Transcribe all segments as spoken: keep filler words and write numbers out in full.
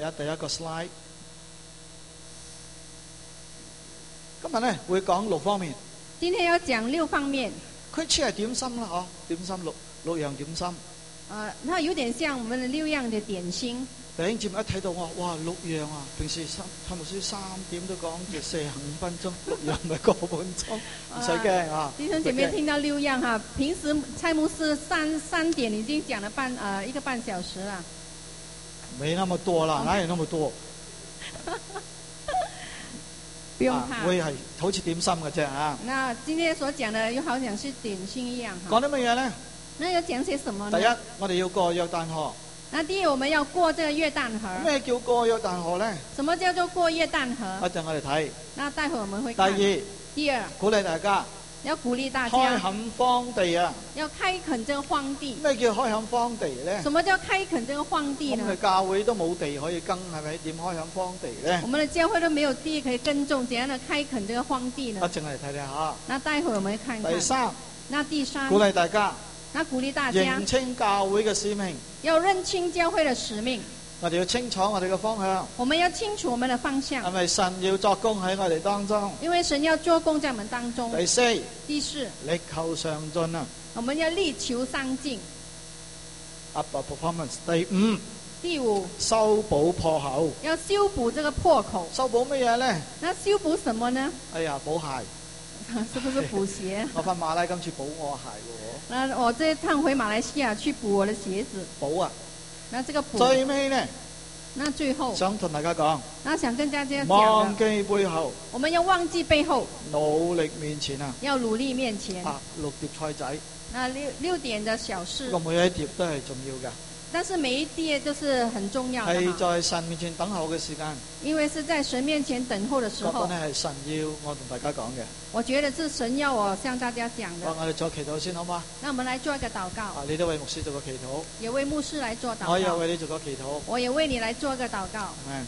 嚟啊，第一個 slide。今日咧會講六方面。 今天要講六方面。 佢似係點心啦，嗬？點心六六樣點心。 呃，它有點像我們的六樣的點心。 弟兄姊妹一睇到我，哇，六樣啊！平時三差唔多三點都講就四十五分鐘，六樣咪個半鐘，唔使驚啊！ 弟兄姐妹聽到六樣哈，平時蔡牧師三三點已經講了半呃一個半小時啦。 沒那麼多啦，哪有那麼多？ 不用怕， 啊、會係好似點心嘅啫啊！ 那今天所講的又好像是點心一樣哈。 講啲乜嘢咧？ 那要講些什麼呢？ 第一，我哋要過約旦河。 那第一，我們要過這個約旦河。 咩叫過約旦河咧？ 什麼叫做過約旦河？ 一陣我哋睇。 那待會我們會看。 第二， 第二， 鼓勵大家。 要鼓勵大家。 開墾荒地啊！ 要開墾這個荒地。 咩叫開墾荒地咧？ 什麼叫開墾這個荒地呢？ 咁佢教會都冇地可以耕，係咪？點開墾荒地咧？ 我們的教會都沒有地可以耕種，怎樣的開墾這個荒地呢？ 一陣我哋睇睇下。 那待會我們看看。 第三。 那第三。 鼓勵大家。 那鼓勵大家認清教會嘅使命， 要認清教會嘅使命。 我哋要清楚我哋嘅方向。 我們要清楚我們的方向。 係咪神要作工喺我哋當中？ 因為神要做工在我們當中。 第四， 第四， 力求上進啊！ 我們要力求上進。 Up performance。第五， 第五， 修補破口。 要修補這個破口。 修補乜嘢咧？ 那修補什麼呢？ 哎呀，補鞋。 是不是補鞋？ 我翻馬拉今次補我鞋喎。 那我這趟回馬來西亞去補我的鞋子。 補啊！ 那這個補。 最尾呢？ 那最後。 想同大家講。 那想跟大家講。 忘記背後。 我們要忘記背後。 努力面前啊！ 要努力面前。 啊，六碟菜仔。 那六六點的小事。 不過每一碟都係重要㗎。 但是每一碟都是很重要的。 係在神面前等候嘅時間。 因為是在神面前等候的時候。 嗰個呢係神要我同大家講嘅。 我覺得是神要我向大家講的。 我哋做祈禱先好嗎？ 那我們來做一個禱告。 啊，你都為牧師做個祈禱。 也為牧師來做禱告。 我也為你做個祈禱。 我也為你來做個禱告。 嗯。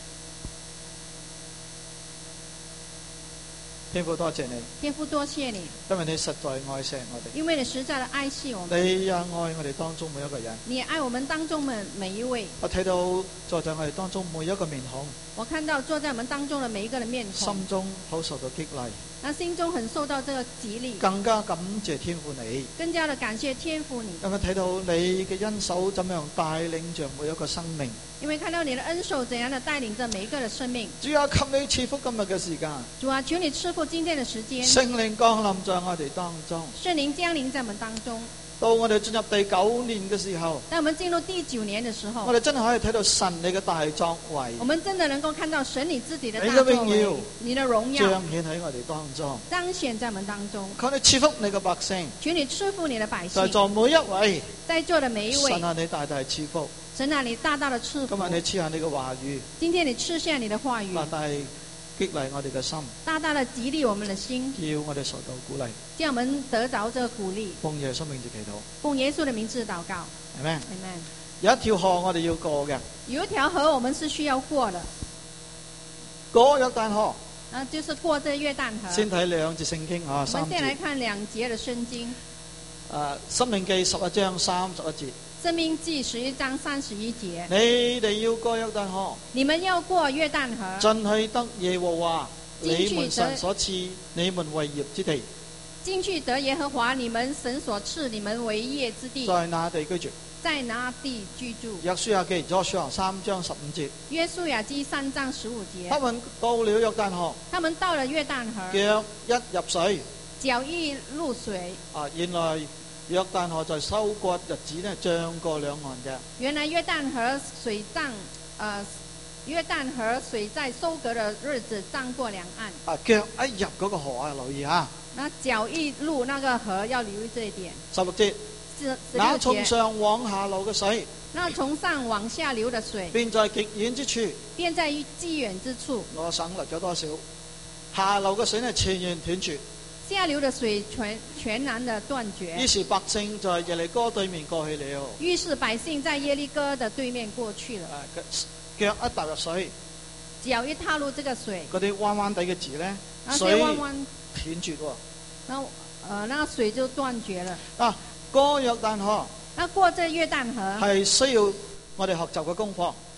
天父多謝你。 天父多謝你。 因為你實在愛錫我哋。 因為你實在的愛惜我們。 你也愛我哋當中每一個人。 你愛我們當中的每一位。 我睇到坐在我哋當中每一個面孔。 我看到坐在我們當中的每一個的面孔。 心中好受到激勵。 那心中很受到這個激勵。 更加感謝天父你。 更加的感謝天父你。 因為睇到你嘅恩手怎樣帶領着每一個生命。 因為看到你的恩手怎樣的帶領着每一個的生命。 主啊，給你賜福今日嘅時間。 主啊，求你賜福今天的時間。 聖靈降臨在我哋當中。 聖靈降臨在我們當中。 到我哋進入第九年嘅時候， 當我們進入第九年的時候， 我哋真係可以睇到神你嘅大作為。 我們真的能夠看到神你自己的大作為， 你嘅榮耀， 你的榮耀彰顯喺我哋當中， 彰顯在我們當中。 求你賜福你嘅百姓， 求你賜福你的百姓， 在座每一位， 在座的每一位， 神啊，你大大賜福， 神啊，你大大的賜福。 今日你賜下你嘅話語， 今天你賜下你的話語， 大大激勵我哋嘅心， 大大的激勵我們的心， 叫我哋受到鼓勵， 叫我們得着這個鼓勵。 奉耶穌名字祈禱， 奉耶穌的名字禱告， 係咪？ 阿門。 有一條河我哋要過嘅， 有一條河我們是需要過的， 過約旦河， 啊，就是過這約旦河。 先睇兩節聖經啊， 我三們先來節。 看兩節的聖經。 誒，申命記十一章三十一節。 申命記十一章三十一節。 你哋要過約旦河， 你們要過約旦河， 進去得耶和華你們神所賜你們為業之地， 進去得耶和華你們神所賜你們為業之地， 在那地居住。 在那地居住。 約書亞記 Joshua 三章十五節。 約書亞記三章十五節。 他們到了約旦河， 他們到了約旦河， 腳一入水， 腳一入水。 啊，原來約旦河在收割日子呢漲過兩岸嘅。 原來約旦河水漲，呃，約旦河水在收割的日子漲過兩岸。 啊，腳一入嗰個河啊，留意下。 那腳一入那個河要留意這一點。 十六節。那從上往下流嘅水， 那從上往下流的水， 便在極遠之處， 便在於極遠之處。 我省略咗多少？下流嘅水呢，全然斷絕。 下流的水全全然的斷絕。 於是百姓在耶利哥對面過去了。 於是百姓在耶利哥的對面過去了。 腳一踏入水， 腳一踏入這個水， 嗰啲彎彎地嘅字呢， 水彎彎斷絕喎。 那呃，那水就斷絕了。 啊，過約旦河， 那過這約旦河係需要我哋學習嘅功課。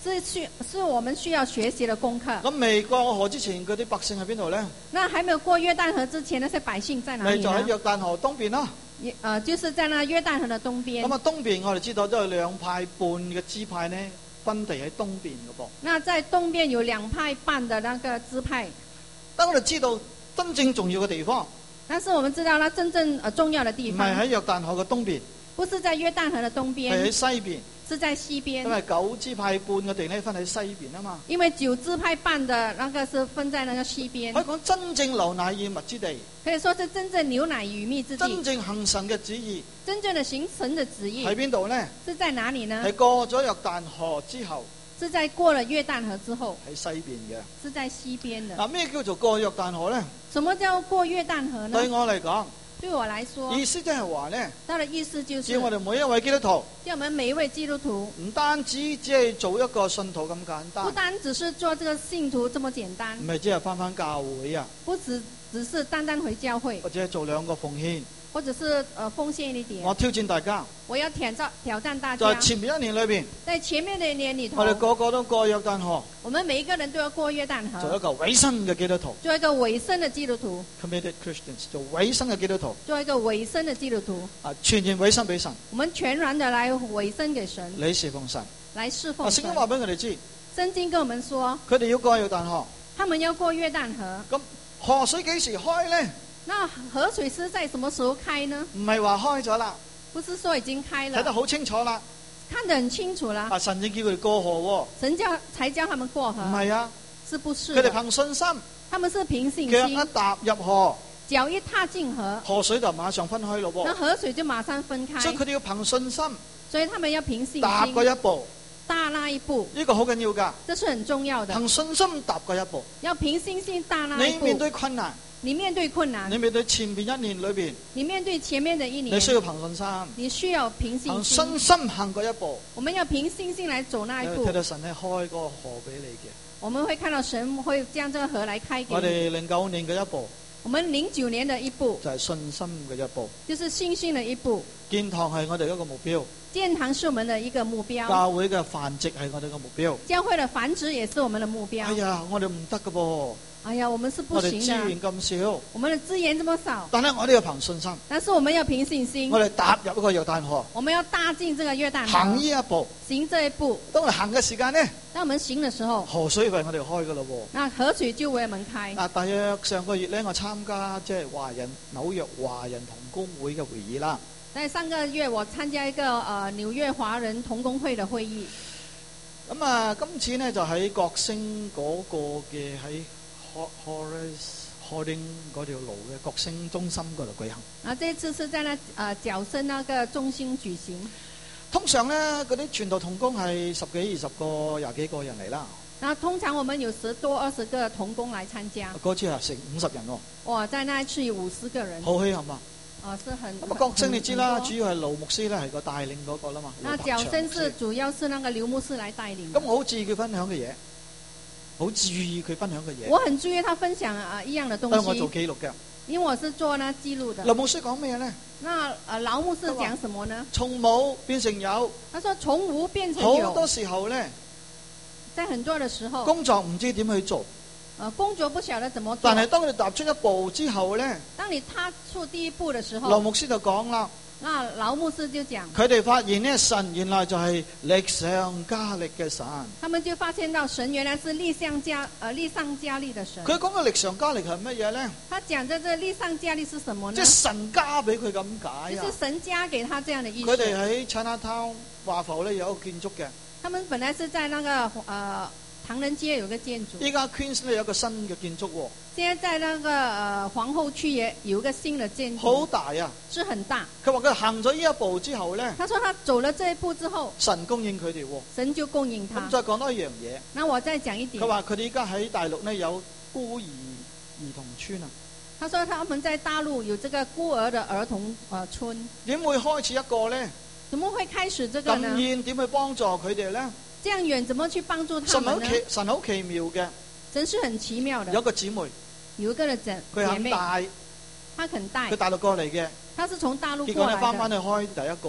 是需是我們需要學習的功課。 咁未過河之前，嗰啲百姓喺邊度咧？ 那還沒有過約旦河之前，那些百姓在哪咪裡呢？ 就喺約旦河東邊啦。 也呃，就是在那約旦河的東邊。 咁啊，東邊我哋知道都有兩派半嘅支派呢，分地喺東邊嘅噃。 那在東邊有兩派半的那個支派。 當我哋知道真正重要嘅地方， 但是我們知道那真正呃重要的地唔方， 係喺約旦河嘅東邊， 不是在約旦河的東係邊， 喺西邊。 是在西邊。 因為九支派半嘅地呢，分喺西邊啊嘛。 因為九支派半的那個是分在那個西邊。 可以講真正流奶與蜜之地， 可以說是真正牛奶與蜜之地。 真正行神嘅旨意， 真正的行神的旨意喺邊度呢？ 是在哪裡呢？ 係過咗約旦河之後， 是在過了約旦河之後， 喺西邊嘅。 是在西邊的。 嗱，咩叫做過約旦河呢？ 什麼叫過約旦河呢？ 對我嚟講， 對我來說， 意思即係話呢， 它的意思就是叫我哋每一位基督徒， 叫我們每一位基督徒， 唔單止只係做一個信徒咁簡不單， 單只是做這個信徒這麼簡單唔，係只係翻返教會啊， 不只只是單單回教會， 或者係做兩個奉獻。 或者是呃奉獻一點。 我挑戰大家， 我要挑戰挑戰大家， 在前面一年裏邊， 在前面的一年裡頭， 我哋個個都過約旦河， 我們每一個人都要過約旦河， 做一個委身嘅基督徒做一個委身的基督徒， ，committed Christians，做委身嘅基督徒， 做一個委身的基督徒， 啊，全然委身俾神， 我們全然的來委身給神， 你侍奉神。 來侍啊， 奉神。 聖經話俾我哋知， 聖經跟我們說， 佢哋要過約旦河， 他們要過約旦河。 咁河水幾時開呢？ 那河水是在什麼時候開呢？ 唔係話開咗啦， 不是說已經開了， 睇得好清楚啦。 看得很清楚了。 啊，神正叫佢哋過河神叫才叫他們過河， 喎，唔係啊， 是不是佢哋的？ 憑信心， 他們是憑信腳一心， 踏入河， 腳一踏進河， 河水就馬上分開咯那喎。 河水就馬上分開。 所以佢哋要憑信心所以他們要憑信踏過心一步， 踏那一步， 呢個好緊要㗎。 這是很重要的。 憑信心踏過一步， 要憑信心踏那一步。 你面對困難， 你面對困難， 你面對前邊一年裏邊， 你面對前面的一年， 你需要憑信心， 你需要憑信憑心。 信心行過一步， 我們要憑信心來走那一步你會睇。到神咧開嗰個河俾你嘅。 我們會看到神會將這個河來開給我你。 哋零九年嘅一步我們零九年的一步就係信心嘅一步， 就是信心的一步。 建堂係我哋一個目標， 建堂是我們的一個目標， 教會嘅繁殖係我哋嘅目標。 教會的繁殖也是我們的目標。 哎呀，我哋唔得㗎噃， 哎呀，我們是不我哋行的資源，咁少， 我們的資源這麼少， 但係我哋要憑信心， 但是我們要憑信心我，哋踏入一個約旦河， 我們要踏進這個約旦行河， 呢一步。 行這一步。 當我哋行嘅時間呢， 當我們行的時候， 河水為我哋開㗎咯喎。 那河水就為我們開。 啊，大約上個月咧，我參加即係華人紐約華人同工會嘅會議啦。 在上個月，我參加一個呃紐約華人同工會的會議。 咁啊，今次呢，就喺國星嗰個嘅喺 Horace Harding 嗰條路嘅國星中心嗰度舉行。 啊，這次是在那呃角生那個中心舉行。 通常呢，嗰啲傳道同工係十幾、二十個、廿幾個人嚟啦。 那通常我們有十多二十個同工來參加。 嗰次係成五十人喎， 哇，在那一次有五十個人。 好稀罕啊！ 啊，是很。 咁啊，國星你知啦， 很主要係盧牧師咧係個帶領嗰個啦嘛。 那盧柏祥角生牧師是主要是那個劉牧師來帶領的。 咁我好注意佢分享嘅嘢，好注意佢分享嘅嘢。 我很注意他分享啊一樣的因為我做東西， 記錄嘅。 因為我是做那記錄的。 劉牧師講咩呢？ 那呃勞牧師講什麼呢？ 從冇變成有， 他說從無變成好有。 多時候呢， 在很多的時候， 工作唔知點去做， 呃工作不曉得怎麼做。 但係當佢哋踏出一步之後呢， 當你踏出第一步的時劉候， 牧師就講啦， 那勞牧師就講， 佢哋發現呢，神原來就係力上加力嘅神。 他們就發現到神原來是力上加呃力上加力的神。 佢講嘅力上加力係乜嘢呢？ 他講的這力上加力是什麼呢？ 即係神加俾佢咁解啊就是！神加給他這樣的意佢哋思。 喺 Chinatown 華埠咧有一個建築嘅， 他們本來是在那個呃唐人街有個建築， 依家 Queens 咧有一個新嘅建築喎， 現在在那個呃皇后區也有一個新的建好築， 大啊！ 是很大。 佢話佢行咗呢一步之後呢， 他說他走了這一步之後， 神供應佢哋喎。 神就供應他咁。再講多一樣嘢。 那我再講一點佢，話佢哋依家喺大陸呢有孤兒兒童村啊， 他說他們在大陸有這個孤兒的兒童呃村， 點會開始一個呢？ 怎麼會開始這個咁呢？ 遠點去幫助佢哋呢？ 這樣遠怎麼去幫助他神好們呢？ 奇神好奇妙嘅， 神是很奇妙的。 有一個姊妹， 有一個的姐佢姐妹， 肯帶， 她肯帶佢，大陸過嚟嘅， 她是從大陸結果過來的。 咧翻返去開第一個，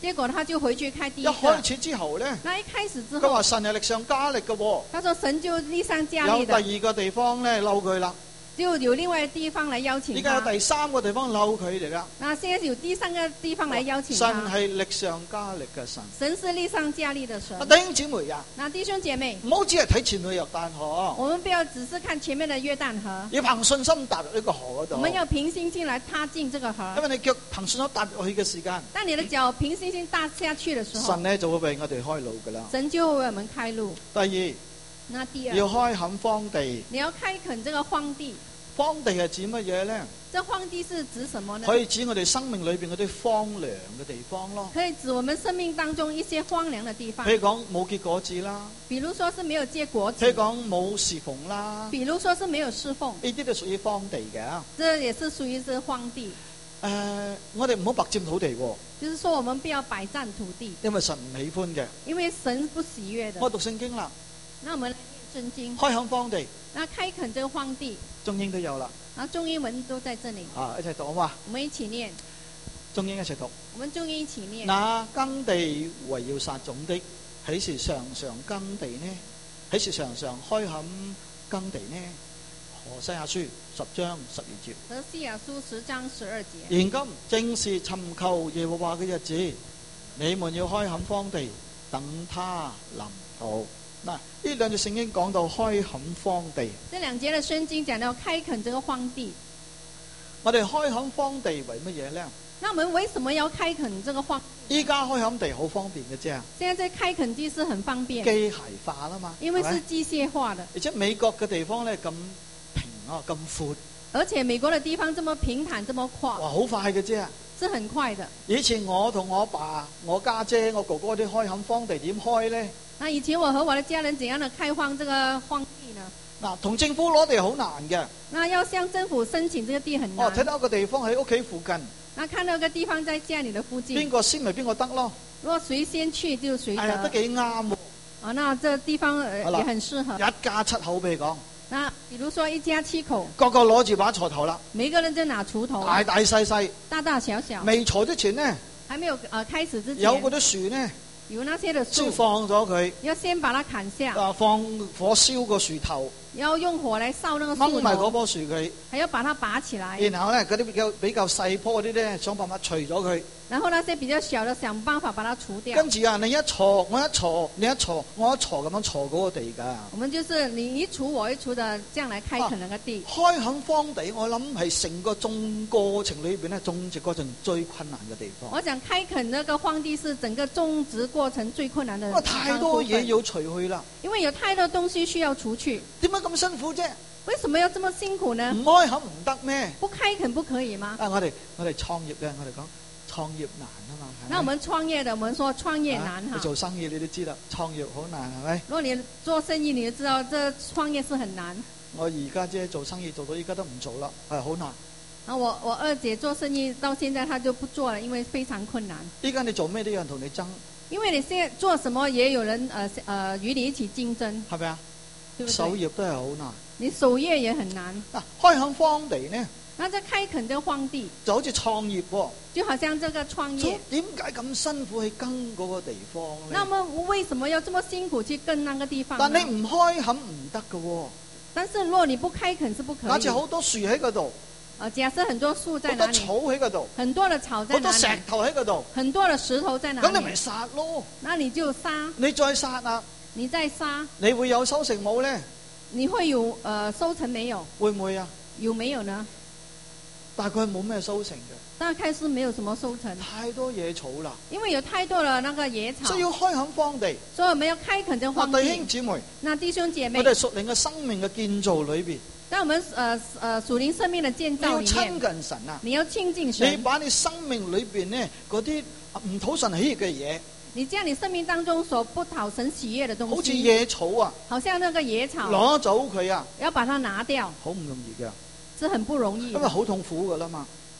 結果他就回去開第一一個。 開始之後咧， 那一開始之佢話後， 神係力上加力嘅喎， 他說神就力上加有第力的， 二個地方咧嬲佢啦， 就有另外地方來邀請依家有他。 第三個地方嬲佢嚟啦。 那現在有第三個地方來邀請神他。 係力上加力嘅神。 神是力上加力的神啊，。弟兄姊妹啊， 那弟兄姐妹， 唔好只係睇前面約旦河， 我們不要只是看前面的約旦河， 要憑信心踏入呢個河嗰我度。 們要憑信心來踏進這個河因。為你腳憑信心踏入去嘅時間， 當你的腳憑信心踏下去的時候神，咧就會為我哋開路噶啦。 神就會為我們開路。 第二，要那第二， 開墾荒地。 你要開墾這個荒地。 荒地係指乜嘢咧？ 這荒地是指什麼呢？ 可以指我哋生命裏邊嗰啲荒涼嘅地方咯。 可以指我們生命當中一些荒涼的地方譬，如講冇結果子啦， 比如說是沒有結果譬如子， 講冇侍奉啦， 比如說是沒有侍奉， 呢啲都屬於荒地嘅。 這也是屬於這荒地。 誒、呃，我哋唔好白佔土地喎， 就是說我們不要擺佔土地， 因為神唔喜歡嘅。 因為神不喜悅的。 我讀聖經啦， 那我們來念聖經， 開墾荒地， 那開墾這個荒地， 中英都有啦。 然後中英文都在這裡， 啊，一齊讀好嘛？ 我們一起念， 中英一齊讀。 我們中英一起念。 那耕地為要撒種的，豈是常常耕地呢？豈是常常開墾耕地呢？何西阿書十章十二節。 何西亞書十章十二節。 現今正是尋求耶和華嘅日子，你們要開墾荒地，等他臨到。嗱，呢兩節聖經講到開墾荒地， 這兩節的聖經講到開墾這個荒地。 我哋開墾荒地為乜嘢呢？ 那我們為什麼要開墾這個荒？ 依家開墾地好方便嘅啫， 現在這開墾地是很方便， 機械化啦嘛， 因為係咪是機械化的， 而且美國嘅地方咧咁平啊，咁闊， 而且美國的地方這麼平坦，這麼哇， 寬， 好快嘅啫。 是很快的。 以前我同我爸、我家姐、我哥哥啲開墾荒地點開呢？ 那以前我和我的家人怎樣的開荒這個荒地呢？ 嗱，同政府攞地好難嘅。 那要向政府申請這個地很難。 哦，睇到一個地方喺屋企附近， 那看到一個地方在家裏的附近， 邊個先咪邊個得咯？ 如果誰先去就誰得。 係啊，都幾啱喎。 啊，那這個地方呃好啦也很適合。 一家七口俾你講， 那比如說一家七口， 個個攞住把鋤頭啦， 每個人就拿鋤頭， 大大細細。 大大小小， 未鋤之前呢， 還沒有呃開始之前， 有嗰啲樹呢， 有那些的樹先，放咗佢， 要先把它砍下， 啊放火燒個樹頭， 要用火來燒那個樹掹埋嗰頭， 棵樹佢， 還要把它拔起來。 然後咧嗰啲比較比較細棵嗰啲咧，想辦法除咗佢。 然後那些比較小的，想辦法把它除掉。 跟住啊，你一鋤我一鋤，你一鋤我一鋤咁樣鋤嗰個地㗎。 我們就是你一鋤我一鋤的，這樣來開墾那個地。 開墾荒地，我諗係成個種過程裏邊咧，種植過程最困難嘅地方。 我想開墾那個荒地是整個種植過程最困難的因為地方太多部分嘢要除去啦， 因為有太多東西需要除去。 點解咁辛苦啫？ 為什麼要這麼辛苦呢？ 唔開墾唔得咩？ 不開墾不可以嗎？ 啊，我哋我哋創業嘅，我哋講創業難啊嘛。係咪那我們創業的，我們說創業難啊你哈。 做生意你都知啦，創業好難係咪？ 如果你做生意，你就知道這創業是很難。 我而家姐做生意做到依家都唔做啦，係好難。 啊，我我二姐做生意到現在，她就不做了，因為非常困難。 依家你做咩都有人同你爭， 因為你現在做什麼，也有人呃呃與你一起競爭， 係咪啊？ 對不對？ 守業都係好難。 你守業也很難。 嗱，開墾荒地呢， 那這開墾這個荒地， 就好似創業喎。 就好像這個創業。 點解咁辛苦去耕嗰個地方呢？ 那麼為什麼要這麼辛苦去耕那個地方呢？ 但你唔開墾唔得㗎喎。 但是如果你不開墾是不可以。 假設好多樹喺嗰度， 呃，假設很多樹在哪裡？ 好多草喺嗰度， 很多的草在好多石哪裡？ 頭喺嗰度， 很多的石頭在哪咁你咪裡？ 殺咯。 那你就殺， 你再殺啊， 你再殺， 你會有收成冇呢？ 你會有呃收成沒有？ 會唔會啊？ 有沒有呢？ 大概冇咩收成嘅， 大概是沒有什麼收成， 太多野草啦， 因為有太多的那個野草， 需要開墾荒地。 所以我們要開墾這個荒嗱，弟兄地。 姊妹， 那弟兄姐妹我，哋屬靈嘅生命嘅建造裏邊， 在我們呃呃屬靈生命的建你要親造裡面， 近神啊！ 你要親近你神， 把你生命裏邊呢嗰啲唔討神喜悅嘅嘢， 你將你生命當中所不討神喜悅的東西， 好似野草啊， 好像那個野草， 攞走佢啊， 要把它拿掉， 好唔容易嘅， 是很不容易的， 因為好痛苦噶啦嘛。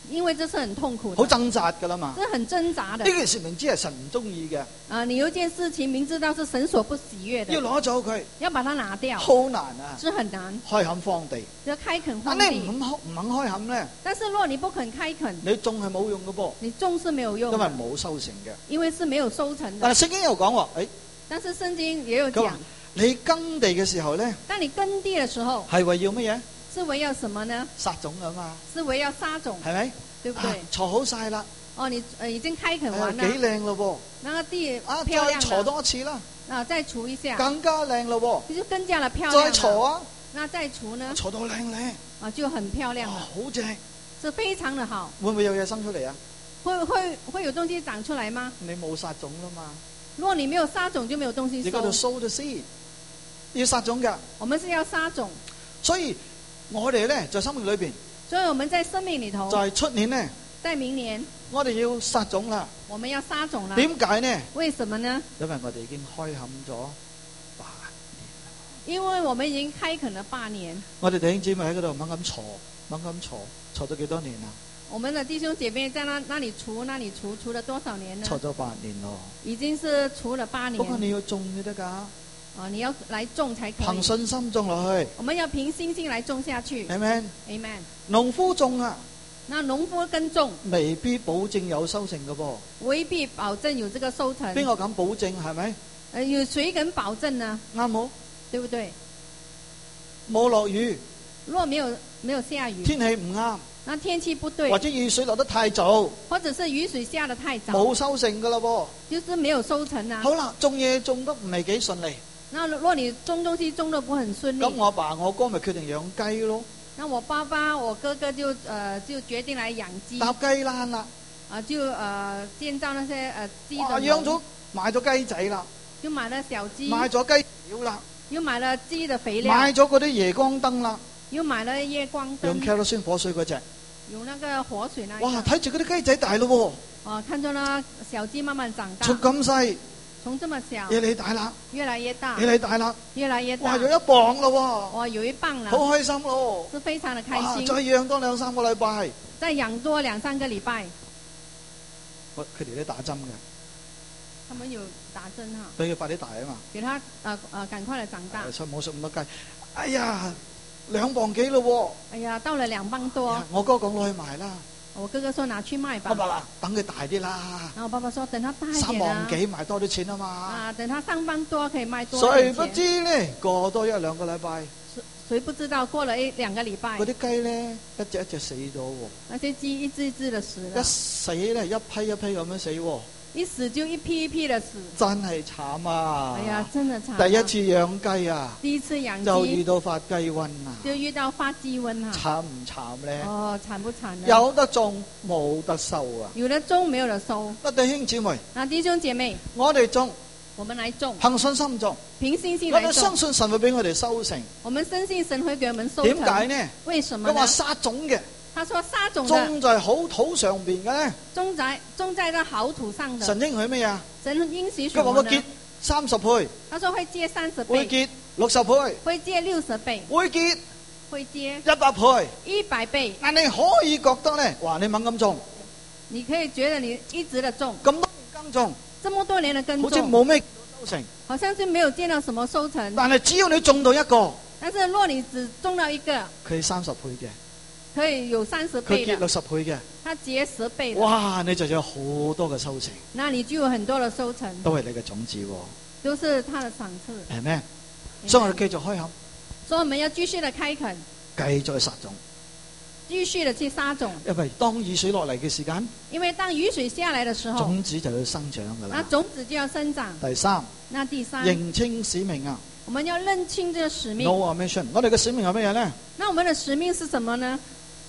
因為這是很痛苦的， 好掙扎噶啦嘛。 這是很掙扎的。 呢件事明知係神唔中意嘅， 啊，你有一件事情明知道是神所不喜悅的， 要攞走佢， 要把它拿掉， 好難啊！ 是很難。 開墾荒地， 要開墾但荒地， 你唔肯唔肯開墾咧， 但是若你不肯開墾， 你種係冇用嘅噃， 你種是沒有用因為的， 冇收成嘅。 因為是沒有收成的。 但係聖經又講喎，誒， 但是聖經也有講佢話，你耕地嘅時候咧， 當你耕地的時候， 係為要乜嘢？ 是為要什麼呢？ 撒種啊嘛， 是為要撒種， 係咪？ 對不對？ 啊鋤好晒啦， 哦，你呃已經開墾誒完了， 幾靚咯那個地喎，啊漂再鋤亮了， 多一次啦， 啊，再除一下， 更加靚咯你就更加的漂喎， 亮了。 再鋤啊， 那再除呢？ 鋤到靚靚， 啊，就很漂亮哇了， 好正， 是非常的好。 會唔會有嘢生出嚟啊？ 會會會有東西長出來嗎？ 你冇撒種啦嘛， 如果你沒有撒種，就沒有東西你嗰度收。 sow the seed，要撒種㗎， 我們是要撒種， 所以我哋咧在生命裏邊， 所以我們在生命裏頭就，係出年咧， 在明年我哋要撒種啦。 我們要撒種了。 點解呢？ 為什麼呢？ 因為我哋已經開墾咗八年， 因為我們已經開墾了八年。 我哋弟兄姊妹喺嗰度猛咁鋤，猛咁鋤，鋤咗幾多年啊？ 我們的弟兄姐妹在那那裡除那裡除除了多少年呢？ 鋤咗八年咯。 已經是除了八年。 不過你要種先得㗎， 哦，你要來種才可以。 憑信心種落去， 我們要憑信心來種下去。 係咪？ Amen。 農夫種啊， 那農夫耕種未必保證有收成㗎噃。 未必保證有這個收成。 邊個敢保證係咪？ 呃，有誰敢保證呢？ 啱冇？ 對不對？ 冇落雨， 若沒有沒有下雨， 天氣唔啱， 那天氣不對或，者雨水落得太早， 或者是雨水下得太早， 冇收成㗎啦噃。 就是沒有收成啊。 好啦，種嘢種得唔係幾順利， 那若你種東西種得不很順利， 咁我爸我哥咪決定養雞咯， 那我爸爸我哥哥就呃就決定來養雞， 搭雞欄啦。 啊就呃建造那些呃雞的哇！ 籠養咗買咗雞仔啦， 就買了小雞， 買咗雞料啦， 又買了雞的肥料， 買咗嗰啲夜光燈啦， 又買了夜光用燈， kerosene 火水嗰只。 有那個活水那一哇！ 個， 睇住嗰啲雞仔大咯哦，看着那小雞慢慢長喎， 大， 從咁細從這麼小越嚟大啦， 越來越大， 越嚟大啦， 越來越哇！ 大， 有一磅咯哇，有一磅喎，好了， 開心咯。 是非常的哇！ 開心再。養多兩三個禮拜， 再養多兩三個禮拜， 我佢哋都打針嘅， 他們有打針哈， 俾佢快啲大啊嘛。 給他呃呃趕快的長大。 所以冇食咁多雞。哎呀，兩磅幾咯哎呀，到了兩磅多喎，，我哥講攞去賣啦。 我哥哥說拿去賣吧。 我話等佢大啲啦， 然後我爸爸說等他大一三點啊磅，幾賣多啲錢啊嘛。 啊，等他上班多可以賣多誰不一點錢。 知呢？過多一兩個禮拜， 誰誰不知道過了一兩個禮拜嗰，啲雞咧一隻一隻死咗喎， 那些雞一隻一隻的死一了， 死咧一批一批咁樣死喎， 一死就一批一批的死。 真係慘啊！ 哎呀，真的慘啊。 第一次養雞啊， 第一次養就遇雞到發雞瘟啊， 就遇到發雞瘟啊。 慘唔慘咧？ 哦，慘不慘呢？ 有得種冇得收啊！ 有的種沒有的收。 不弟兄姊妹， 那弟兄姐妹， 我哋種我們來種， 憑信心種， 憑信心來我哋相種。 信神會俾我哋收成。 我們深信神會給我們收點成。 解呢？ 為什麼呢佢話？撒種嘅， 他說撒種的種在好土上邊嘅咧， 種在種在那好土上的。 神應許咩啊？ 神應許佢什麼話會結呢？ 三十倍， 他說會結三十會倍， 結六十倍， 會結六十倍， 會結會結一百倍。 一百倍。 但你可以覺得咧，哇！你猛咁種， 你可以覺得你一直的種， 咁多年耕種， 這麼多年的耕好似種， 冇咩收成。 好像是沒有見到什麼收成。 但係只要你種到一個， 但是若你只種到一個， 佢三十倍嘅， 可以有三十佢倍的， 結六十倍嘅， 它結十倍的， 哇！你就有好多嘅收成， 那你就有很多的收成， 都係你嘅種子喎， 都是它的賞賜。 係咩？所以我哋繼續開口， 所以我們要繼續的開墾， 繼續撒種， 繼續的去撒種， 因為當雨水落嚟嘅時間， 因為當雨水下來的時候， 種子就要生長噶那啦。 種子就要生長。 第三， 那第三， 認清使命啊我們要認清這個使命。 ，No mission。我哋嘅使命係乜嘢咧？ 那我們的使命是什麼呢？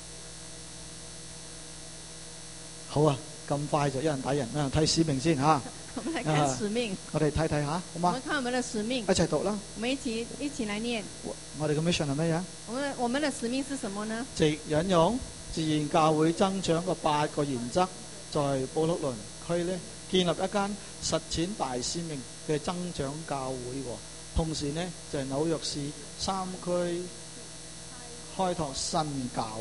好啊，咁快就一人打人啊！睇使命先吓， 我們來看使命。 我哋睇睇下，好我嗎們？看我們的使命一，齊讀啦。 我們一起一起來念。 我哋嘅 mission 係乜嘢？ 我們我們的使命是什麼呢？ 直引用自然教會增長嘅八個原則，在布魯倫區呢建立一間實踐大使命嘅增長教會喎。同時呢，就係、紐約市三區開拓新教會，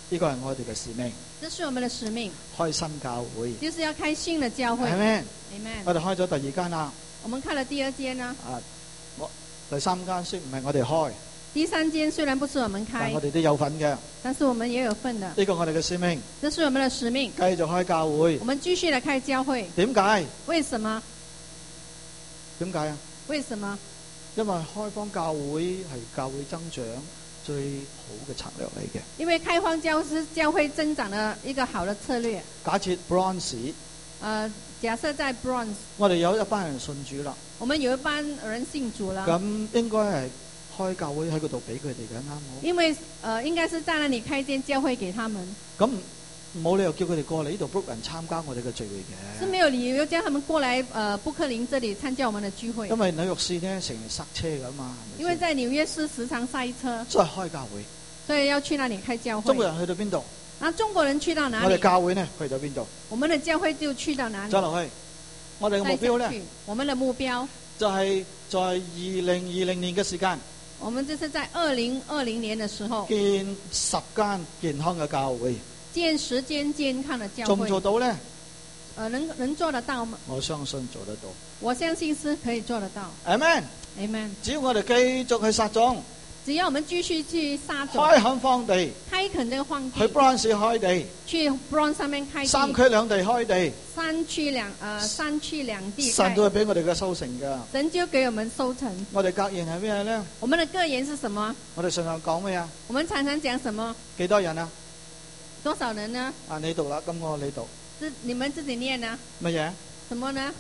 呢個係我哋嘅使命， 這是我們的使命， 開新教會。 就是要開新的教會。 係咪？ Amen。 我哋開咗第二間啦。 我們開了第二間呢， 啊，我第三間雖唔係我哋開， 第三間雖然不是我們開但我，哋都有份嘅。 但是我們也有份的。 呢個我哋嘅使命， 這是我們的使命， 繼續開教會我。們繼續來開教會。 點解？ 為什麼？ 點解啊？ 為什麼？ 因為開放教會係教會增長最好嘅策略嚟嘅。 因為開放教是教會增長的一個好的策略。 假設 Bronze， 呃，假設在 Bronze， 我哋有一班人信主啦， 我們有一班人信主了。 咁應該係開教會喺嗰度俾佢哋嘅，啱冇？ 因為呃，應該是在那裡開間教會給他們。 咁冇理由叫佢哋過嚟呢度 book 人參加我哋嘅聚會嘅。 是沒有理由叫他們過來呃布克林這裡參加我們的聚會。 因為紐約市呢成日塞車噶嘛，係咪先？ 因為在紐約市時常塞車， 所以開教會。 所以要去那裡開教會。 中國人去到邊度？ 那中國人去到哪我哋裡？ 教會呢去到邊度？ 我們的教會就去到哪裡？ 走落去，我哋嘅目標呢再下去，我們的目標， 就係在二零二零年嘅時間我們就是在二零二零年的時候建十間健康嘅教會， 建十間健康的教做唔會。 做到呢？ 呃，能能做得到嗎？ 我相信做得到。 我相信是可以做得到。 Amen。 Amen。 只要我哋繼續去撒種， 只要我們繼續去撒種， 開墾荒地， 開墾這個荒去地， Bronze 開地， 去 Bronze 上面開三地， 區兩地開地， 三區兩呃三區兩地神都會開， 俾我哋嘅收成㗎。 神就給我們收成。 我哋格言係咩呢？ 我們的個言是什麼？ 我哋常常講咩啊？ 我們常常講什麼？ 幾多人啊？ 多少人呢？ 啊，你讀啦，咁我你讀自你們自己念呢？ 乜嘢？ 什麼呢？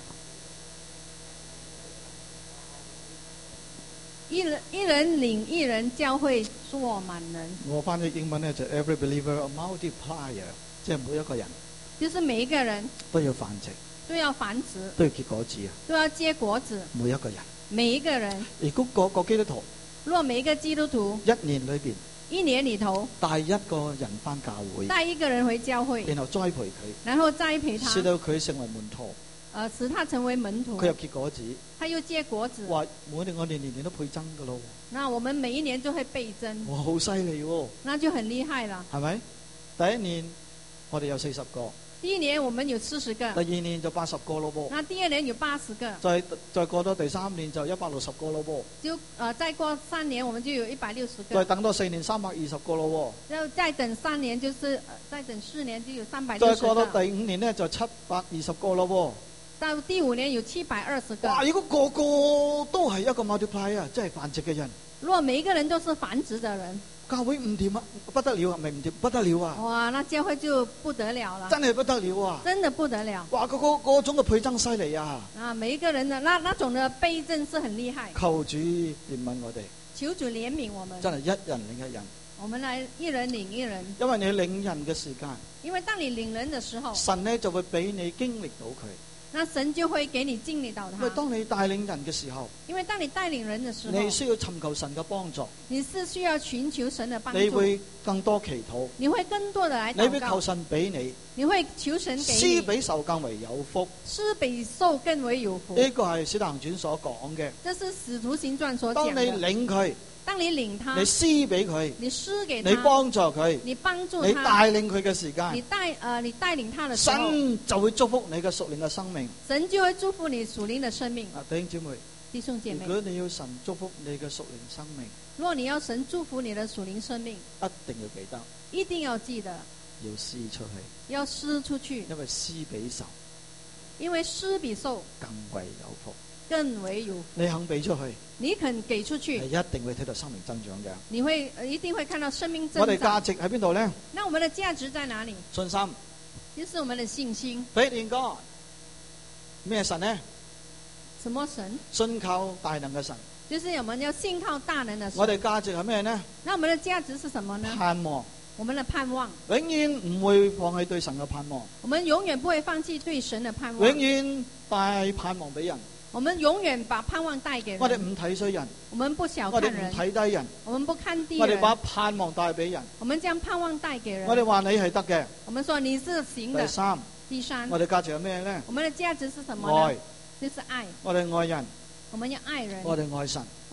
一人一人領一人，教會做滿人， 我翻譯英文呢，就 every believer a multiplier，即係每一個人就是每一個人都要繁殖， 都要繁殖， 都要結果子啊！ 都要結果子。 每一個人， 每一個人， 如果個個基督徒若每一個基督徒一年裏邊一年裏頭帶一個人翻教會， 帶一個人回教會， 然後栽培佢， 然後栽培他， 使到佢成為門徒， 呃，使他成為門徒佢，又結果子， 他又結果子。 話每年我哋年年都倍增噶咯， 那我們每一年就會倍增， 哇，好犀利喎， 那就很厲害了。 係咪？第一年我哋有四十個， 第一年我們有四十個， 第二年就八十個咯噃， 那第二年有八十個， 再再過到第三年就一百六十個咯噃。 就呃再過三年我們就有一百六十再個， 等多四年三百二十個咯然後再等三年就是、呃、再等四年就有三百喎， 六十再過到個， 第五年呢，就七百二十個咯到第五年有七百二十喎。 個。 哇！如果個個都係一個 multiply 啊，即係繁殖嘅人， 如果每一個人都是繁殖的人， 教會唔掂啊，不得了啊，咪唔掂不得了啊， 哇，那教會就不得了了， 真係不得了啊！ 真的不得了。 哇！嗰嗰嗰種嘅倍增犀利啊！ 啊，每一個人的那那種的倍增是很厲害。 求主憐憫我哋， 求主憐憫我們， 真係一人領一人， 我們來一人領一人。 因為你領人嘅時間， 因為當你領人的時候， 神呢就會俾你經歷到佢。 那神就會給你經歷到因為他。 當你帶領人嘅時候， 因為當你帶領人的時候， 你需要尋求神嘅幫助， 你是需要尋求神的幫助， 你會更多祈禱， 你會更多的來你會求禱告， 神俾你。 你會求神給施你， 比受更為有福， 施比受更為有福。 呢個係《使徒行傳》所講嘅。 這是使徒行傳所講當你的。 領佢， 當你領他， 你施俾佢， 你施給他， 你幫助佢， 你幫助你他， 帶領佢嘅時你間， 帶呃你帶領他的時候， 神就會祝福你嘅屬靈嘅生命。 神就會祝福你屬靈的生命。 啊，弟兄姊妹， 弟兄姐妹如，果你要神祝福你嘅屬靈生命， 如果你要神祝福你的屬靈生命， 一定要記得一定要記得要施出去， 要施出去， 因為施比受因為施比受更為有福。 更為有福。 你肯俾出去， 你肯給出係去， 一定會睇到生命增長嘅。 你會呃一定會看到生命我哋增長。 價值喺邊度呢？ 那我們的價值在哪裡？ 信心， 就是我們的信心。 俾連哥咩神呢？ 什麼神？ 信靠大能嘅神。 就是我們要信靠大能的神。 我哋價值係咩呢？ 那我們的價值是什麼呢？ 盼望， 我們的盼望。 永遠唔會放棄對神嘅盼望， 我們永遠不會放棄對神的盼永望。 遠帶盼望俾人。 我們永遠把盼望帶給我哋人。 唔睇衰人， 我們不小我哋唔看人， 睇低人， 我們不看低我哋把人。 盼望帶俾人。 我們將盼望帶給人。 我哋話你係得嘅。 我們說你是行的。 第三， 第三， 我哋價值係咩呢？ 我們的價值是什麼愛呢？，就是愛。 我哋愛人， 我們要愛人， 我哋愛神。 我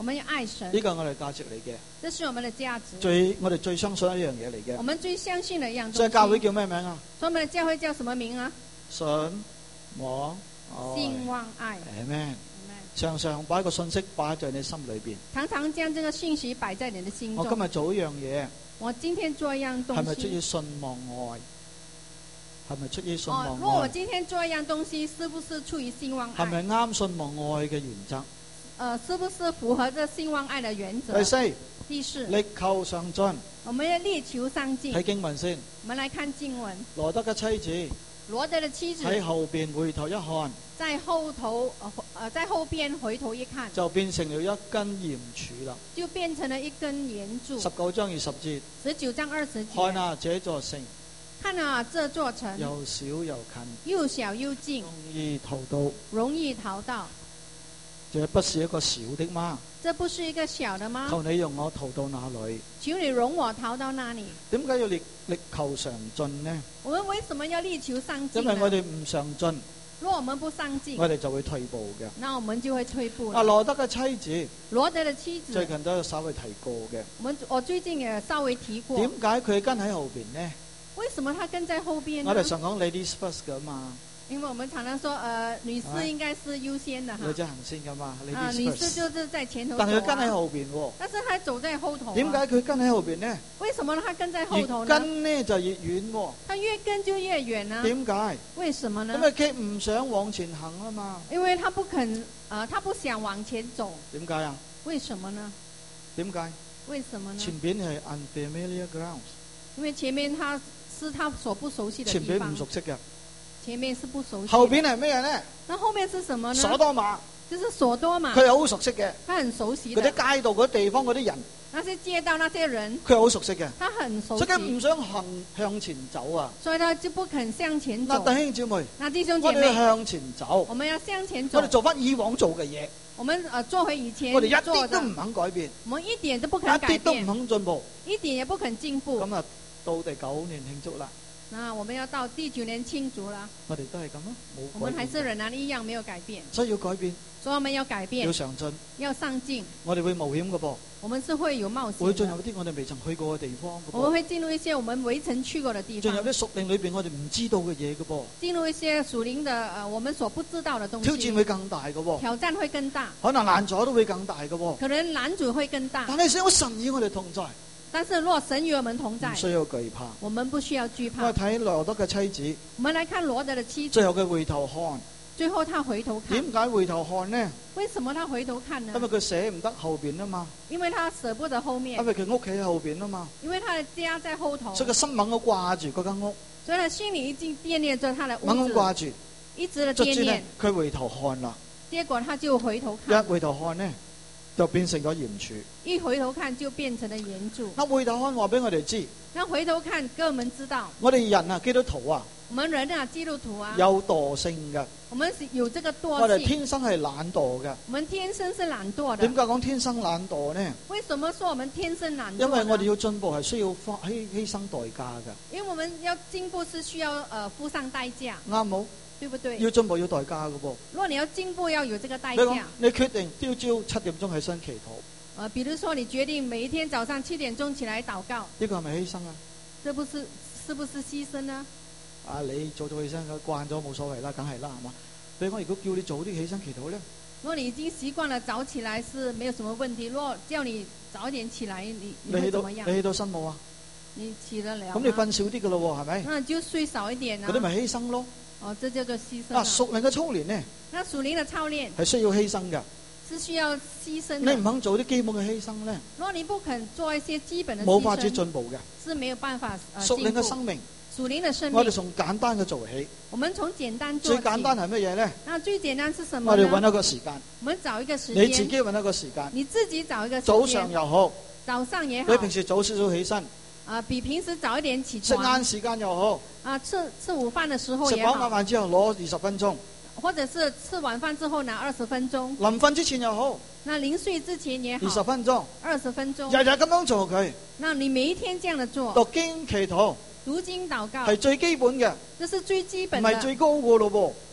我們要愛神， 呢個係我哋價值嚟嘅， 這是我們的價值。 最我哋最相信一樣嘢嚟嘅。 我們最相信的一樣東西。 所以教會叫咩名啊？ 所以我們的教會叫什麼名啊？ 信望愛。 信望愛。 Amen。常常把一個信息擺在你心裏邊。 常常將這個信息擺在你的心中。 我今日做一樣嘢。 我今天做一樣東西。 係咪出於信望愛？係咪出於信望愛？ 哦，如果我今天做一樣東西，是不是出於信望愛？ 係咪啱信望愛嘅原則？ 呃，是不是符合這信望愛的原則？ 第四， 第四， 力求上進。 我們要力求上進。 睇經文先。 我們來看經文。 羅德嘅妻子。 羅德的妻子喺後邊回頭一看， 在後頭，呃，在後邊回頭一看， 就變成了一根鹽柱啦。 就變成了一根鹽柱。 十九章二十節。 十九章二十節。 看啊，這座城。 看啊，這座城。 又小又近。 又小又近。 容易逃到。 容易逃到。 這不是一個小的嗎？ 這不是一個小的嗎？ 求你容我逃到哪裏？ 求你容我逃到哪裏？ 點解要力力求上進呢？ 我們為什麼要力求上進？ 因為我哋唔上進， 如果我們不上進， 我哋就會退步嘅。 那我們就會退步。 啊，羅德嘅妻子， 羅德嘅妻子， 最近都有稍微提過嘅。 我們我最近也稍微提過。 點解佢跟喺後邊呢？ 為什麼他跟在後邊呢？ 我哋常講 ladies first 噶嘛。 因為我們常常說，呃，女士應該是優先的哈。 女仔行先噶嘛， 啊，女士就是在前頭走啊。 但係佢跟喺後邊喎。 但是他走在後頭。 點解佢跟喺後邊呢？ 為什麼他跟在後頭呢？ 越跟呢就越遠喎。 他越跟就越遠啊。 點解？ 為什麼呢？ 因為佢唔想往前行啊嘛。 因為他不肯，呃，他不想往前走。 點解啊？ 為什麼呢？ 點解？ 為什麼呢？ 前邊係 unfamiliar grounds。 因為前面他是他所不熟悉的地方。 前邊唔熟悉嘅。 前面是不熟悉。 後邊係咩呢？ 那後面是什麼呢？ 所多瑪。 就是所多瑪。 佢係好熟悉嘅。 他很熟悉。 嗰啲街道、嗰啲地方、嗰啲人。 那些街道、那些人。 佢係好熟悉嘅。 他很熟悉。 所以佢唔想行向前走啊。 所以他就不肯向前走。 嗱，弟兄姊妹。 那弟兄姐妹。 我哋要向前走。 我們要向前走。 我哋做翻以往做嘅嘢。 我們呃做回以前。 我哋一啲都唔肯改變。 我們一點都不肯改變。 一啲都唔肯進步。 一點也不肯進步。 咁啊，到第九年慶祝啦。 那我們要到第九年慶祝了。 我哋都係咁咯，冇。 我們還是仍然一樣沒有改變。 所以要改變。 所以我們要改變。 要上進。 要上進。 我哋會冒險㗎噃。 我們是會有冒險。 會進入啲我哋未曾去過嘅地方。 我們會進入一些我們未曾去過嘅地方。 進入啲屬靈裏邊我哋唔知道嘅嘢㗎噃。 進入一些屬靈的呃，我們所不知道嘅東西。 挑戰會更大㗎喎。 挑戰會更大。 可能難阻都會更大㗎喎。 可能難阻會更大。 但係只要神與我哋同在。 但是若神與我們同在， 唔需要懼怕。 我們不需要懼怕。 我睇羅德嘅妻子。 我們來看羅德嘅妻子。 最後佢回頭看。 最後他回頭看。 點解回頭看呢？ 為什麼他回頭看呢？ 因為佢捨唔得後邊啊嘛。 因為他捨不得後面。 因為佢屋企喺後邊啊嘛。 因為他的家在後頭。 所以佢心猛咁掛住嗰間屋。 所以他心裡已經惦念着他的屋子。 猛咁掛住。 一直的惦念。 佢回頭看啦。 結果他就回頭看。 一回頭看呢，就變成咗鹽柱。 一回頭看就變成了鹽柱。 那回頭看話俾我哋知。 那回頭看，給我們知道。 我哋人啊，基督徒啊。 我們人啊，基督徒啊。 有惰性嘅。 我們是有這個惰性。 我哋天生係懶惰嘅。 我們天生是懶惰的。 點解講天生懶惰呢？ 為什麼說我們天生懶惰？ 因為我哋要進步係需要花犧犧牲代價嘅。 因為我們要進步是需要呃付上代價。 啱冇？ 對不對？ 要進步要代價嘅噃。 如果你要進步，要有這個代價。 你決定朝朝七點鐘起身祈禱。 呃，比如說你決定每一天早上七點鐘起來禱告。 呢個係咪犧牲啊？ 這不是，是不是犧牲呢？ 啊，你早早起身，慣咗冇所謂啦，梗係啦，係嘛？所以我如果叫你早啲起身祈禱咧， 如果你已經習慣了早起來是沒有什麼問題。如果叫你早點起來，你你會怎麼樣？ 你起到身冇啊？ 你起得了？ 咁你瞓少啲噶咯喎，係咪？ 那就睡少一點啊。 嗰啲咪犧牲咯。 哦，這叫做犧牲。 啊，屬靈嘅操練呢？ 那屬靈嘅操練係需要犧牲嘅。 是需要犧牲。 你唔肯做啲基本嘅犧牲咧？ 如果你不肯做一些基本嘅犧牲， 冇法子進步嘅。 是沒有辦法呃屬靈嘅生命。 屬靈的生命， 我哋從簡單嘅做起。 我們從簡單做起。 最簡單係乜嘢咧？ 那最簡單是什麼呢？ 我哋揾一個時間。 我們找一個時間。 你自己揾一個時間。 你自己找一個時間。 早上又好。 早上也好。 你平時早少少起身。 啊，比平時早一點起床。 食晏時間又好。 啊，吃吃午飯的時候也好。 食飽晚飯之後攞二十分鐘。 或者是吃晚飯之後拿二十分鐘。 臨瞓之前又好。 那臨睡之前也好。 二十分鐘。 二十分鐘。 日日咁樣做佢。 那你每一天這樣的做。 讀經祈禱。 讀經禱告係最基本嘅， 這是最基本的， 唔係最高嘅咯噃。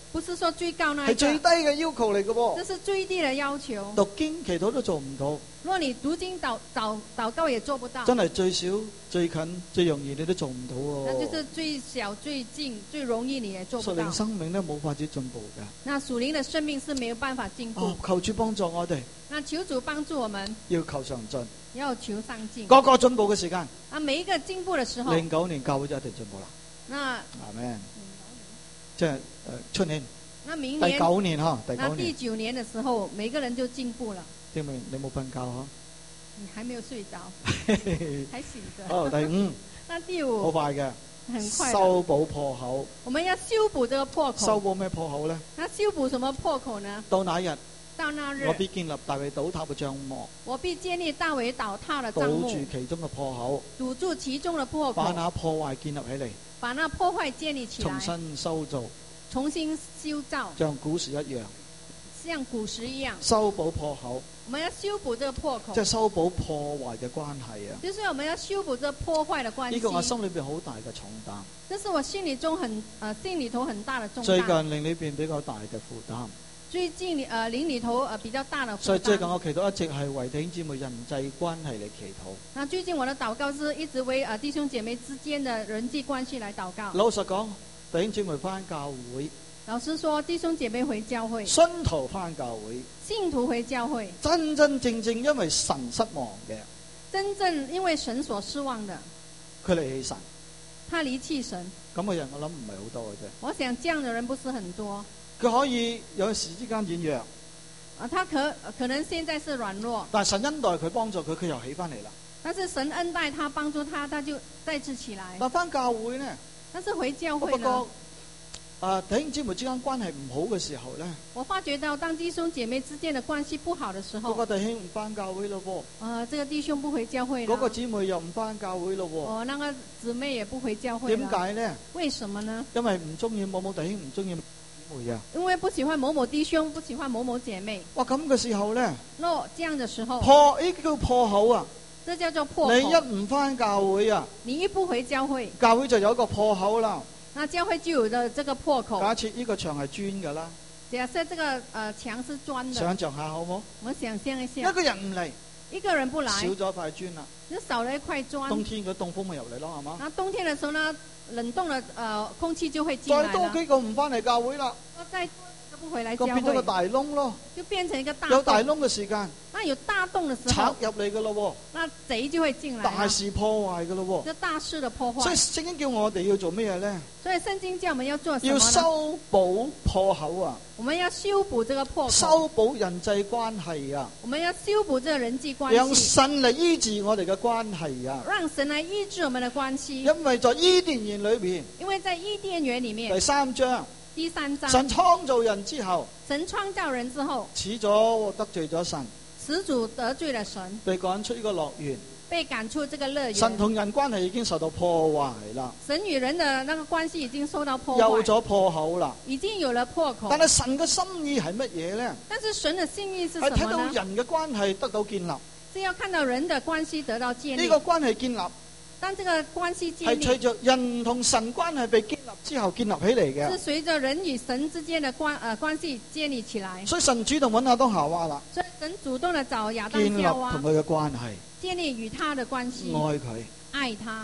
不是說最高那係一個， 最低嘅要求嚟嘅噃。 這是最低的要求。 讀經祈禱都做唔到， 如果你讀經禱禱禱告也做不到， 真係最少、最近、最容易你都做唔到喎。 那就是最小、最近、最容易你也做不到屬靈。生命咧冇法子進步嘅。 那屬靈的生命是沒有辦法進步。 哦，求主幫助我哋， 那求主幫助我們， 要求上進。 要求上進。 個個進步嘅時間， 啊，每一個進步的時候， 零九年教會就一定進步啦。 那阿們，即係誒出年第那明年九年嗬，第那第九年。 九年的時候，每個人就進步了。 證明你冇瞓覺嗬。 你還沒有睡着，還醒着。 好，第五， 那第好五快嘅， 很快的， 修補破口。 我們要修補這個破口。 修補咩破口咧？ 那修補什麼破口呢？ 到那一日， 到那日我，必建立大衛倒塌嘅帳幕， 我必建立大衛倒塌的堵住帳幕， 其中嘅破口， 堵住其中的破口， 把那破壞建立起嚟， 把那破壞建立起重來， 新修造， 重新修造， 像古時一樣， 像古時一樣。 修補破口， 我們要修補這個破口即，係修補破壞嘅關係啊！ 就是我們要修補這破壞的關呢個我係。 心裏邊好大嘅重擔， 這是我心裏中很呃心裏頭很大的重最近擔。 令裏邊比較大嘅負擔， 最近呃靈裏頭呃比較大的負所以最近擔。 我祈禱一直係為弟兄姊妹人際關係嚟祈禱。 那最近我的禱告是一直為呃弟兄姐妹之間的人際關係來禱告。 老實講，弟兄姊妹翻教會， 老實說，弟兄姐妹回教會， 信徒翻教會， 信徒回教會， 真真正正因為神失望嘅， 真正因為神所失望的， 佢離棄神。 他離棄神。 咁嘅人我諗唔係好多嘅啫。 我想這樣的人不是很多。 佢可以有時之間軟弱， 啊，他可可能現在是軟弱， 但係神恩待佢幫助佢，佢又起翻嚟啦。 但是神恩待他幫助他，他就再次起來。 但翻教會呢， 但是回教我發覺會呢， 啊弟兄姊妹之間關係唔好嘅時候呢， 我發覺到當弟兄姐妹之間的關係不好的時嗰候， 個弟兄唔翻教會咯喎， 啊，這個弟兄不回教會嗰個了， 姊妹又唔翻教會咯哦，那個姊妹也不回教喎。 會了。 點解呢？ 為什麼呢？ 因為唔中意某某弟兄，唔中意姊妹啊。 因為不喜歡某某弟兄，不喜歡某某姐妹。 哇！咁嘅時候呢， 若這樣的時候， 破呢叫破口啊！ 這叫做破你一口。 唔翻教會啊， 你一不回教會， 教會就有一個破口啦。 那教會就有了這個破口。 假設呢個牆係磚㗎啦， 假設這個呃牆是磚的， 想像下好冇？ 我們想象一一下， 個人唔嚟， 一個人不來少，咗塊磚啦。 就少了一塊磚。 冬天嗰凍風咪入嚟咯，係嘛？ 那冬天的時候呢，冷凍的呃空氣就會進來了。 再多幾個唔翻嚟教會啦， 再多都不回來教咁變咗個會， 大窿咯。 就變成一個大有大洞。 窿嘅時間， 那有大洞的時賊候， 入嚟㗎咯那賊就會進喎， 來大了， 事破壞㗎咯這大事的破喎。所以壞。 聖經叫我哋要做咩嘢咧？ 所以聖經叫我們要做什要麼呢？ 修補破口啊， 我們要修補這個破口， 修補人際關係啊， 我們要修補這個人際關讓係， 神嚟醫治我哋嘅關係啊。 讓神來醫治我們的關係。 因為在伊甸園裏邊因為在伊甸園裡面第三章， 第三章， 神創造人之後， 神創造人之後， 始咗得罪咗神， 始祖得罪了神， 被趕出呢個樂園。 被趕出這個樂園。 神同人關係已經受到破壞啦， 神與人的那個關係已經受到破壞， 有咗破口啦。 已經有了破口。 但係神嘅心意係乜嘢呢？ 但是神的心意是係睇什麼呢？ 到人嘅關係得到建立，呢是要看到人的關係得到建立。 個關係建立當這個關係建立， 係隨着人同神關係被建立之後建立起嚟嘅。 是隨着人與神之間的關呃關係建立起來。 所以神主動揾亞當夏娃啦， 所以神主動的找亞當建立同夏娃， 佢嘅關係， 建立與他的關係， 愛佢。 愛他。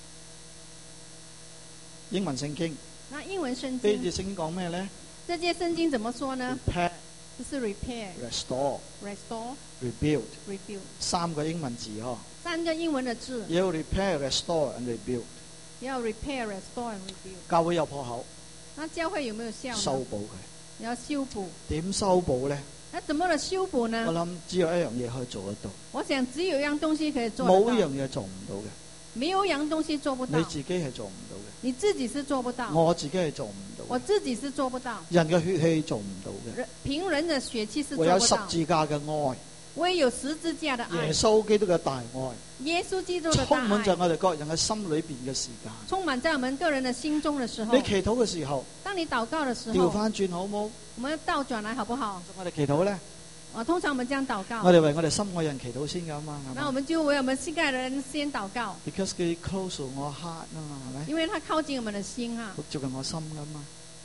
英文聖經那英文聖呢經， 節聖經講咩呢？ 這節聖經怎麼說呢？ Repair、 就是 repair、 restore、 restore、 rebuild rebuild， 三個英文字呵， 三個英文的字， 要 repair、restore and rebuild。 要 repair、restore and rebuild。 教會有破口， 那教會有沒有效修呢？ 補佢。 要修補。 點修補呢？ 那怎麼的修補我呢？ 諗只有一樣嘢可以做得到， 我想只有一樣東西可以做冇一得到， 樣嘢做唔到嘅。 沒有一樣東西做不到你。自己係做唔到嘅， 你自己是做不到， 我自己係做唔到嘅。 我自己是做不到。 人嘅血氣做唔到嘅， 人憑人的血氣是唯有十做不到， 字架嘅愛， 唯有十字架的愛耶，穌基督嘅大愛， 耶穌基督的大充滿在愛， 我哋各人嘅心裏邊嘅時間。 充滿在我們個人的心中的時候你，祈禱嘅時候， 當你禱告的時調候， 翻轉好冇？ 我們倒轉來好不好？ 我哋祈禱咧， 啊，通常我們這樣禱我告， 哋為我哋心愛人祈禱先噶嘛，係嘛那我們就為我們膝蓋的人先禱告， ？Because 佢 close to 我 heart 啊嘛，係咪？ 因為他靠近我們的心啊， 好接近我心噶嘛。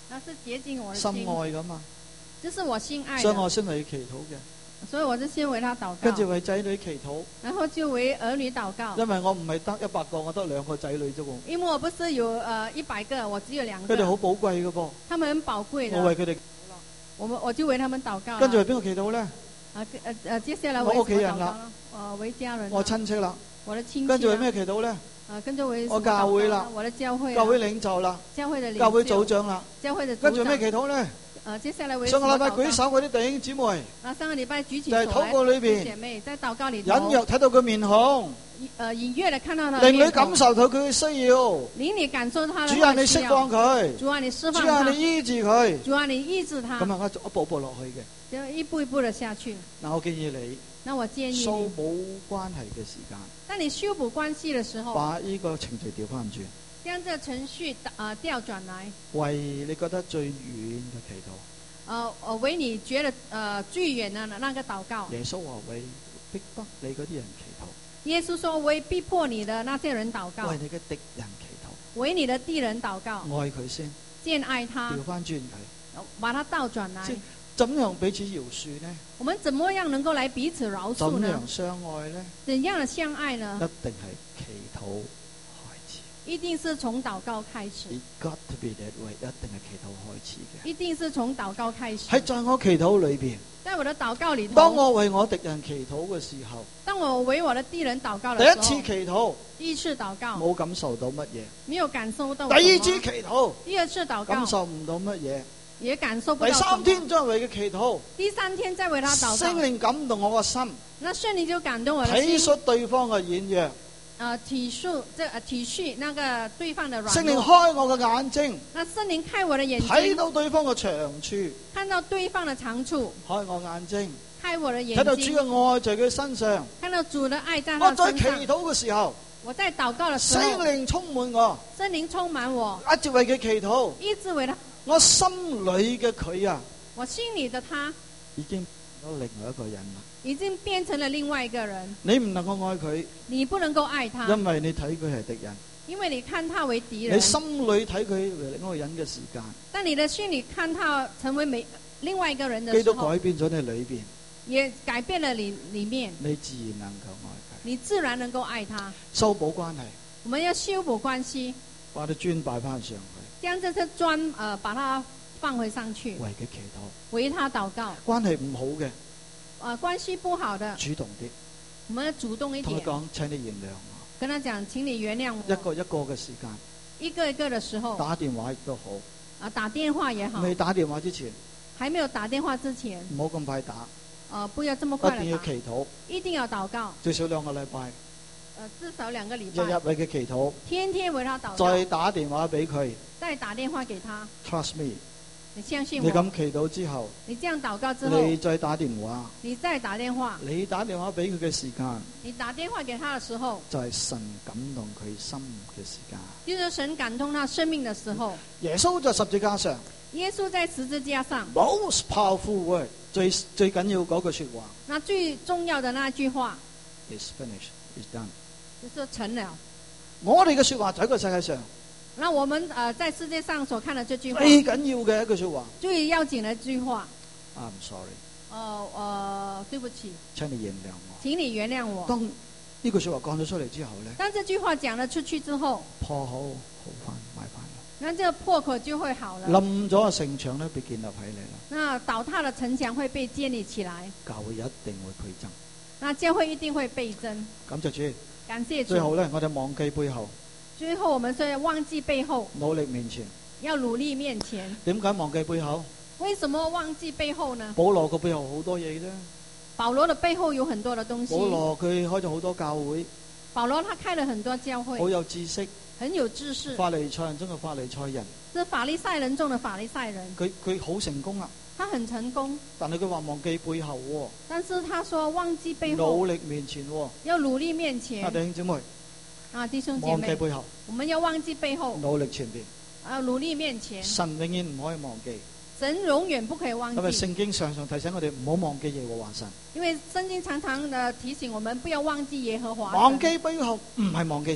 那是潔淨我的心心， 愛噶嘛， 這是我心愛所以我的， 先為佢祈禱嘅， 所以我就先為他禱告， 跟住為仔女祈禱， 然後就為兒女禱告。 因為我唔係得一百個，我得兩個仔女啫喎， 因為我不是有呃一百個，我只有兩個， 佢哋好寶貴嘅噃， 他們很寶貴的。 我為佢哋， 我們我就為他們禱告了。 跟住為邊個祈禱咧？ 啊呃呃，接下來我為屋企人啦什麼禱告呢？呃，為家人啦， 我親戚啦， 我的親戚啦。 跟住為咩祈禱咧？ 啊，跟住為我教會啦， 我的教會啦， 教會領袖啦， 教會的領教會袖組長啦， 教會的組跟住咩長。 祈禱咧？ 呃，接下來為上個禮拜什麼禱告舉手嗰啲弟兄姊妹， 啊，上個禮拜舉起就係手禱告裏邊來，姐妹在禱告裏頭， 隱約睇到佢面孔， 呃，隱約的看到他令你面孔感受到佢嘅需要。 令你感受他的主啊，你釋需要放佢， 主啊，你釋主啊， 放他， 你醫治佢。 主啊，你醫治他， 咁啊，我一步步落去嘅。 就一步一步的下去。 嗱，我建議你那我建議修你， 補關係嘅時間， 當你修補關係的時候， 把呢個程序調翻轉， 將這程序呃調轉來， 為你覺得最遠嘅祈禱。 呃呃為你覺得呃最遠的那個禱告。 耶穌話為逼迫你嗰啲人祈禱， 耶穌說為逼迫你的那些人禱告， 為你嘅敵人祈禱， 為你的敵人禱告， 愛佢先， 先愛他， 調翻轉佢。 把他倒轉來。 怎樣彼此饒恕呢？ 我們怎麼樣能夠來彼此饒怎恕呢？ 樣相愛呢？ 怎樣的相愛一呢？ 定係祈禱開始。 一定是從禱告開始， It got to be that way，一定係祈禱開始嘅。 一定是從禱告開始。 喺在我祈禱裏邊， 在我的禱告裏頭， 當我為我敵人祈禱嘅時候， 當我為我的敵人禱告第一的時候， 次祈禱第一次禱告冇感受到乜嘢， 沒有感受到第二什麼次祈禱第二次禱告感受唔到乜嘢， 也感受不到第什麼三天再為佢祈禱， 第三天再為他禱聖告， 靈感動我個心， 那聖靈就感動我的體心， 恤對方嘅軟弱， 呃，體恤這呃體恤那個對方的軟聖靈弱， 開我嘅眼睛， 那聖靈開我的眼睇睛， 到對方嘅長處， 看到對方的長處， 開我眼睛， 開我的眼睇到主睛， 嘅愛在佢身上。 看到主的愛在我在祈他身上。 禱嘅時候， 我在禱告的時聖候， 靈充滿我， 聖靈充滿我， 一直為佢祈禱。 一直為他， 我心裏嘅佢啊， 我心裏的他已經變咗另外一個人啦。 已經變成了另外一個人。 你唔能夠愛佢， 你不能夠愛他， 因為你睇佢係敵人。 因為你看他為敵人。 你心裏睇佢為另一個人嘅時間， 當你的心裏看他成為每另外一個人的基督時候， 改變咗你裏邊， 也改變了你裏面， 你自然能夠愛佢。 你自然能夠愛他。 修補關係， 我們要修補關係， 把啲磚擺翻上去， 將這些磚呃把它放回上去， 為佢祈禱。 為他禱告。 關係唔好嘅， 呃，關係不好的， 主動啲， 我們要主動一點， 同佢講：請你原諒我。 跟他講，請你原諒我。 一個一個嘅時間， 一個一個的時候， 打電話亦都好。 啊，打電話也好， 未打電話之前， 還沒有打電話之前， 唔好咁快打， 呃，不要這麼一定快的打， 要祈禱， 一定要禱告， 最少兩個禮拜， 呃，至少兩個禮日日拜， 為佢祈禱， 天天為他禱告， 再打電話俾佢。 再打電話給他。 Trust me， 你相信我， 你咁祈禱之後， 你這樣禱告之後， 你再打電話， 你再打電話， 你打電話俾佢嘅時間， 你打電話給他的時候， 就係神感動佢心嘅時間。 就是神感動他生命的時候。 耶穌在十字架上耶穌在十字架上， ，most powerful word，最最緊要嗰句說話那最重要的那句話 ，is finished，is done。 就是成了。 我哋嘅說話就喺個世界上那我們呃在世界上所看的這句話， 最緊要嘅一句說話。 最要緊的一句話， I'm sorry， 呃呃，對不起， 請你原諒我。 請你原諒我。 當呢句說話講咗出嚟之後咧， 當這句話講了出去之後， 破口好翻，買翻啦。 那這個破口就會好了。 冧咗嘅城牆咧，被建立起嚟啦。 那倒塌的城牆會被建立起來， 教會一定會倍增。 那教會一定會倍增。 感謝主。 感謝主。 最後咧，我哋忘記背後， 最後我們是要忘記背後， 努力面前。 要努力面前。 點解忘記背後？ 為什麼忘記背後呢？ 保羅個背後好多嘢啫。 保羅的背後有很多的東西。 保羅佢開咗好多教會， 保羅他開了很多教會， 好有知識， 很有知識。 法利賽人中嘅法利賽人， 是法利賽人中的法利賽人。 佢佢好成功啊！ 他很成功， 但係佢話忘記背後喎， 但是他說忘記背後， 努力面前喎。 要努力面前。 啊，弟兄姊妹， 啊，弟兄姐妹， 忘記背後， 我們要忘記背後， 努力前邊。 啊，努力面前。 神永遠唔可以忘記。 神永遠不可以忘記。 因為聖經常常提醒我哋唔好忘記耶和華神。 因為聖經常常的提醒我們不要忘記耶和華神。 忘記背後唔係忘記神。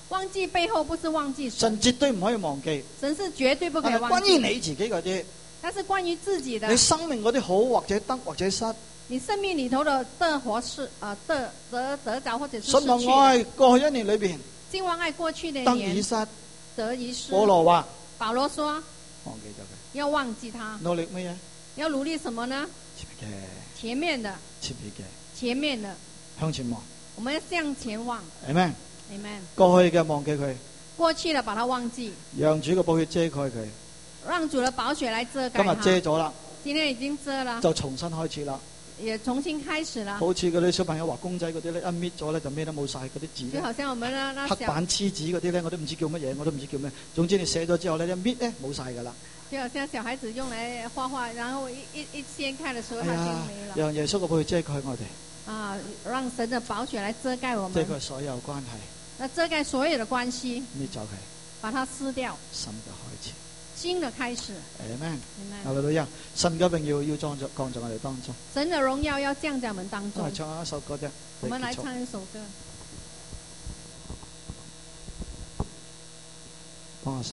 忘記背後不是忘記神， 神絕對唔可以忘記。 神是絕對不可以但係忘記。 關於你自己嗰啲， 但是關於自己的， 你生命嗰啲好或者得或者失， 你生命裏頭的得或失啊，得得得着或者是失信望去愛的。 過去一年裏邊敬望愛過去的得年與失， 得與失。 保羅話保羅說忘記咗佢， 要忘記他， 努力乜嘢？ 要努力什麼呢？ 前面嘅， 前面的， 前面嘅， 前面的， 向前望。 我們要向前望。 Amen。 Amen。 過去嘅忘記佢， 過去的把它忘記， 讓主嘅寶血遮蓋佢。 讓主的寶血來遮蓋今日它。 遮咗啦， 今天已經遮了， 就重新開始啦。 也重新開始了。 好似嗰啲小朋友畫公仔嗰啲咧，一搣咗咧就咩都冇晒嗰啲字咧。 就好像我們那那小， 黑板黐紙嗰啲咧，我都唔知叫乜嘢，我都唔知叫咩。總之你寫咗之後咧，一搣咧冇晒噶啦。 就好像小孩子用來畫畫，然後一一一掀開的時候，它就哎呀， 沒了。 讓耶穌嘅寶血遮蓋我哋， 啊，讓神的寶血來遮蓋我們， 遮蓋所有關係， 那遮蓋所有的關係， 搣走佢， 把它撕掉， 新嘅開始。 新的開始。 Amen。 Amen。 哈利路亞，神嘅榮耀要降在降在我哋當中。 神的榮耀要降在我們當中我哋。唱一首歌啫， 我們來結束唱一首歌。 幫我